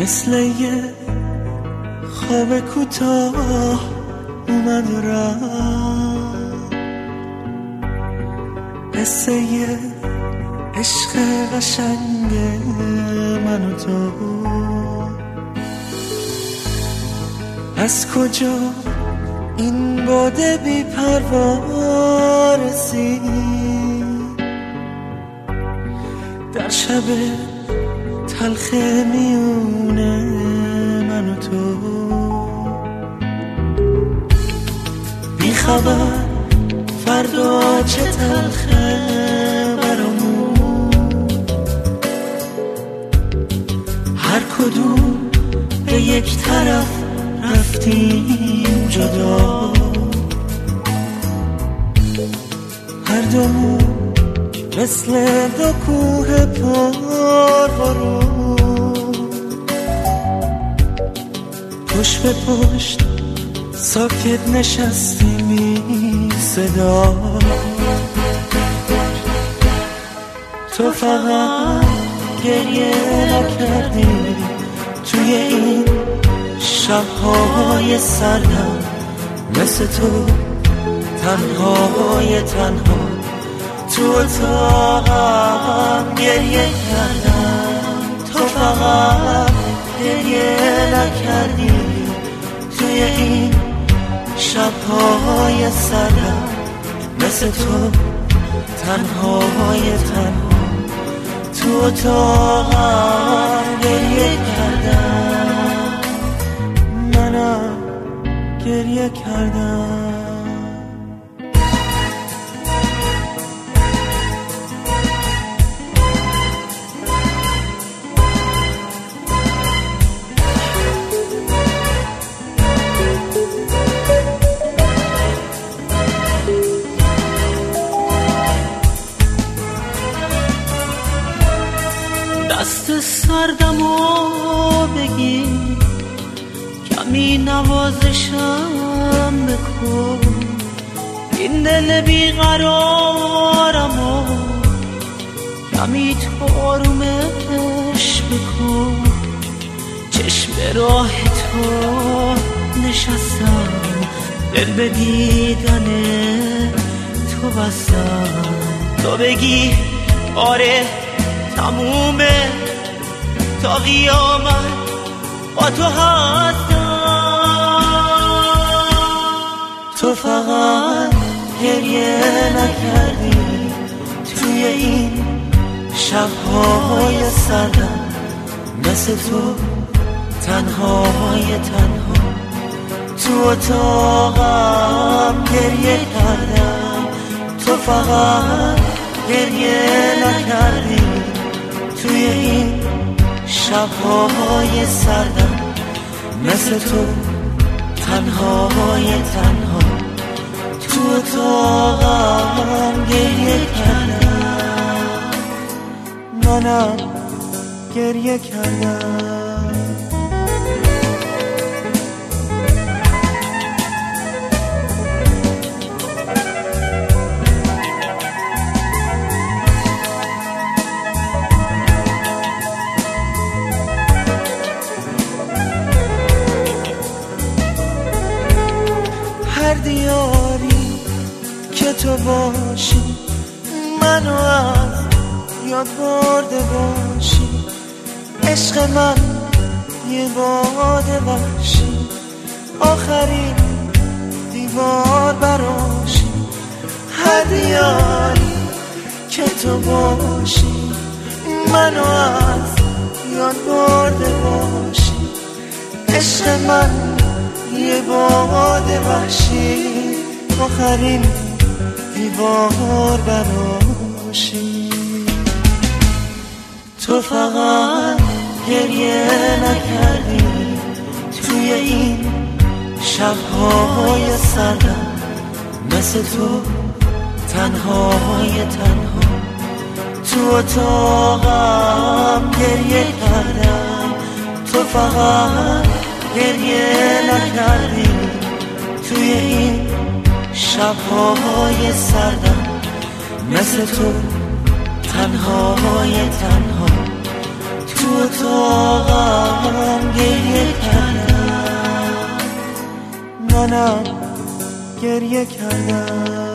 مثل یه خواب کوتاه اومد و رفت، قصه یه عشق قشنگ من و تو. از کجا این باده بی پروا رسید در شب تلخ میونه من و تو؟ بی خبر فردا چه تلخه برامون، هر کدوم به یک طرف رفتیم جدا، هر دومون مثل دو کوه پربارون، پشت به پشت ساکت نشستیم بی صدا. تو فقط گریه نکردی توی این شب‌های سردم، مثل تو تنهای تنها تو اتاقم گریه کردم. تو فقط گریه نکردی توی این شب‌های سردم، مثل تو تنهای تنها تو اتاقم گریه کردم. منم گریه کردم. دست سردمو بگیر، کمی نوازشم بکن، این دل بیقرارمو کمی تو آرومش بکن. چشم راه تو نشستم، دل به دیدن تو بستم. تو بگی آره تمومه، تا قیامت با تو هستم. تو فقط گریه نکردی توی این شب‌های سردم، مثل تو تنهای تنها تو اتاقم گریه کردم. تو فقط گریه نکردی توی این شب‌های سردم، مثل تو تنهای تنها تو اتاقم گریه کردم. منم گریه کردم. هر دیاری که تو باشی، منو از یاد برده باشی، عشق من یه باد وحشی، آخرین دیوار براشی. هر دیاری که تو باشی، منو از یاد برده باشی، عشق من یه باد وحشی، آخرین دیوار براشی. تو فقط گریه نکردی توی این شب‌های سردم، مثل تو تنهای تنها تو اتاقم گریه کردم. تو فقط گریه نکردی توی این شب‌های سردم، مثل تو تنهای تنها تو اتاقم منم گریه کردم.